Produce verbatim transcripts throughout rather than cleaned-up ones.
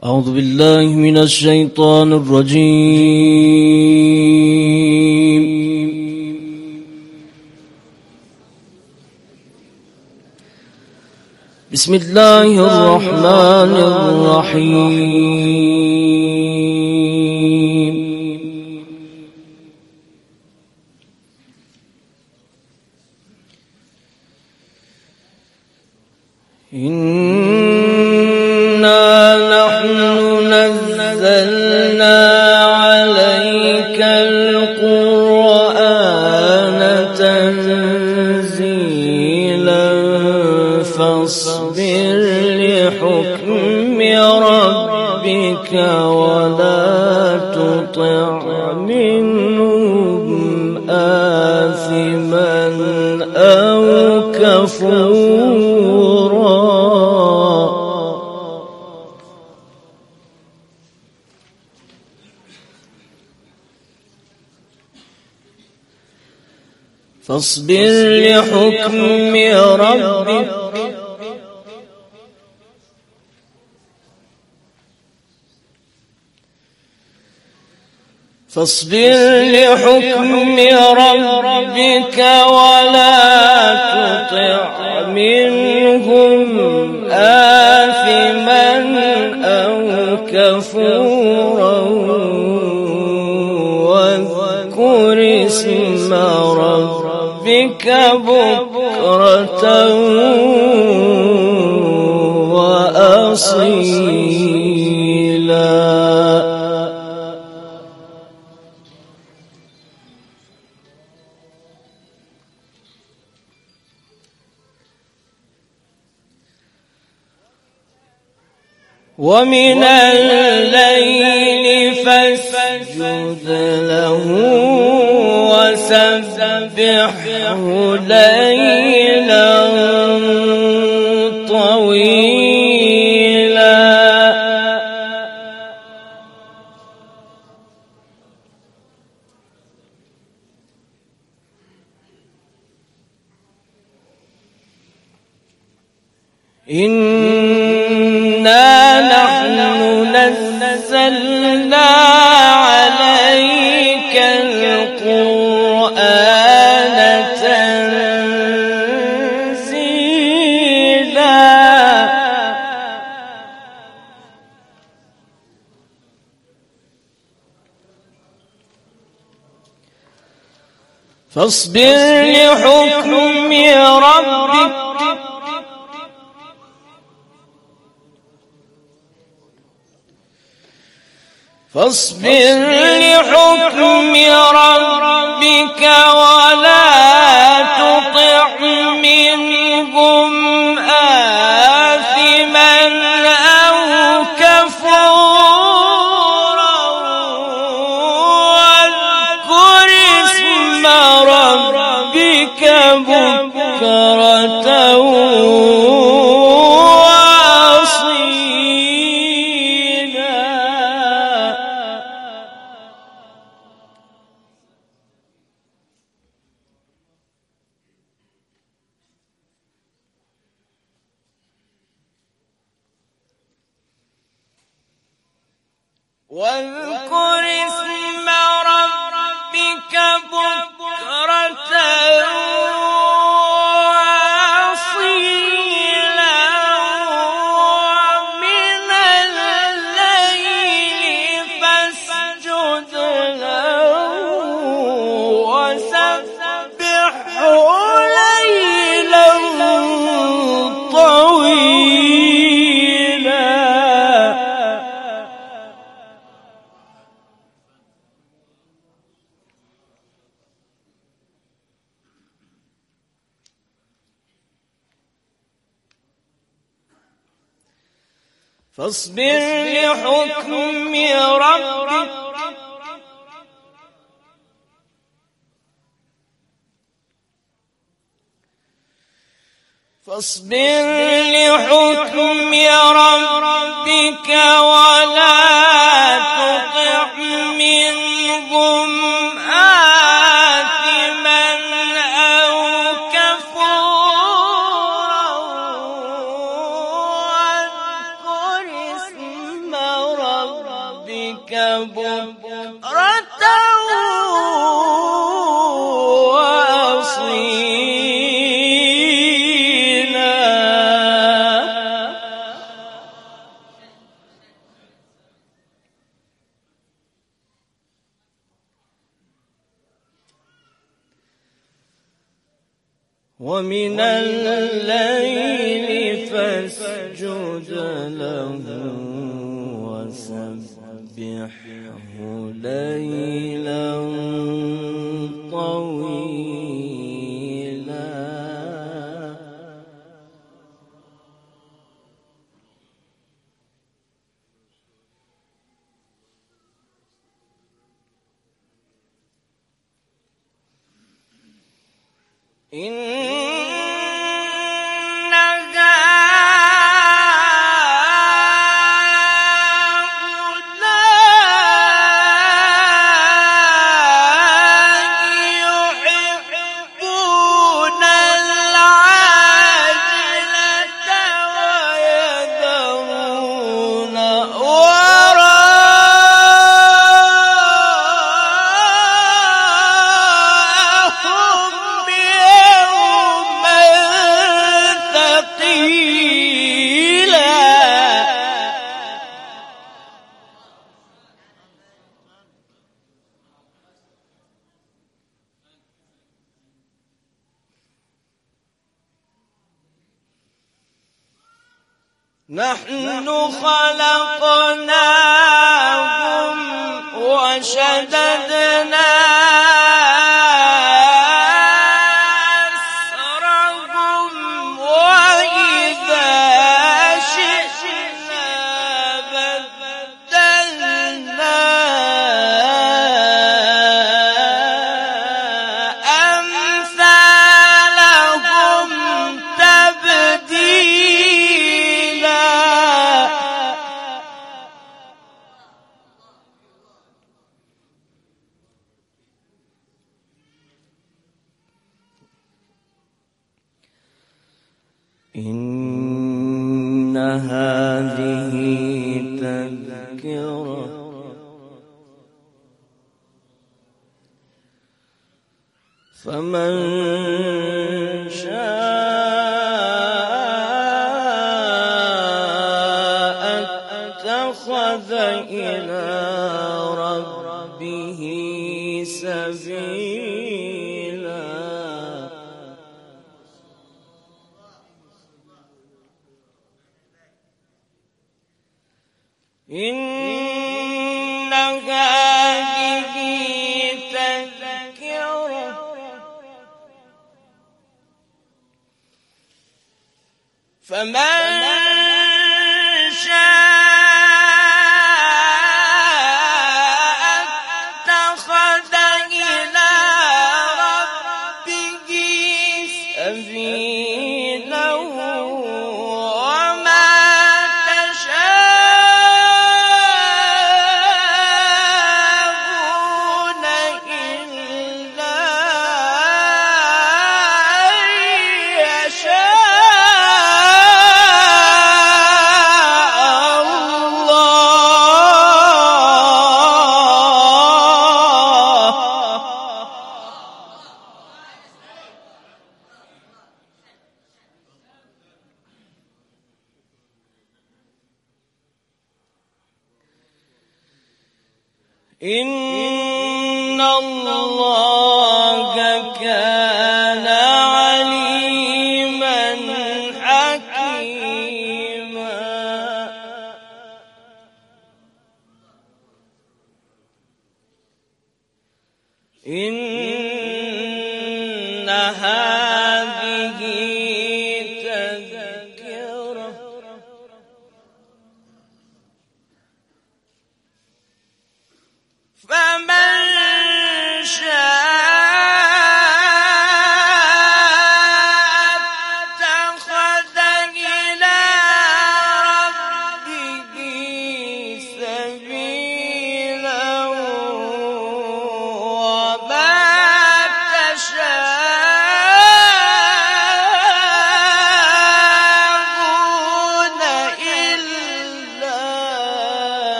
أعوذ بالله من الشيطان الرجيم. بسم الله الرحمن الرحيم. إنا نحن نزلنا عليك القرآن تنزيلا فاصبر لحكم ربك ولا تطع منهم آثما أو كفورا. فاصبر لحكم ربك فاصبر لحكم ربك ولا تطع منهم آثما أو كفورا واذكر اسم ربك بكرة وأصيلا. ومن الليل فاسجد له وسبحه ليلا طويلا. إنا نحن نزلنا عليك القرآن تنزيلا فاصبر لحكم ربك فاصبر لحكم ربك ولا تطع منهم آثما أو كفورا واذكر اسم ربك بكرة واذكر اسم ربك بكرة وأصيلا ومن الليل فاسجد له وسبحه ليلا طويلا. فاصبر لحكم ربك فاصبر لحكم ربك ولا تطع منهم آثما أو كفورا واذكر اسم ربك بكرة وأصيلا. ومن الليل فاسجد له وسبحه ليلا طويلا. نحن خلقناهم وشددنا أسرهم وإذا شئنا بدلنا أمثالهم تبديلا. إن هذه تذكرة فمن شاء اتخذ إلى ربه سبيلا. إن هذه تذكرة فمن شاء اتخذ إلى ربه سبيلا. إن الله كان عليما حكيما. إن هذه تذكرة فمن شاء اتخذ إلى ربه سبيلا. وما تشاءون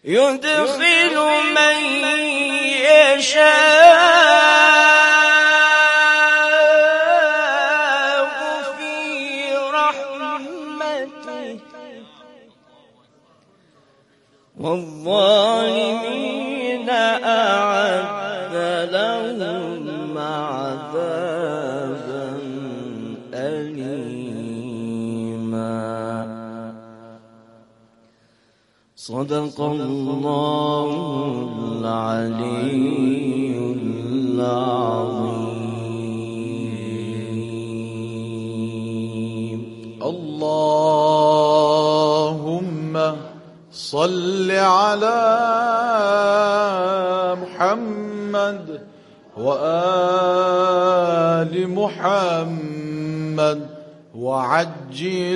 يدخل من يشاء في رحمته والظالمين أعد لهم عذابا أليما. صدق الله العلي العظيم. اللهم صل على محمد وآل محمد وعجل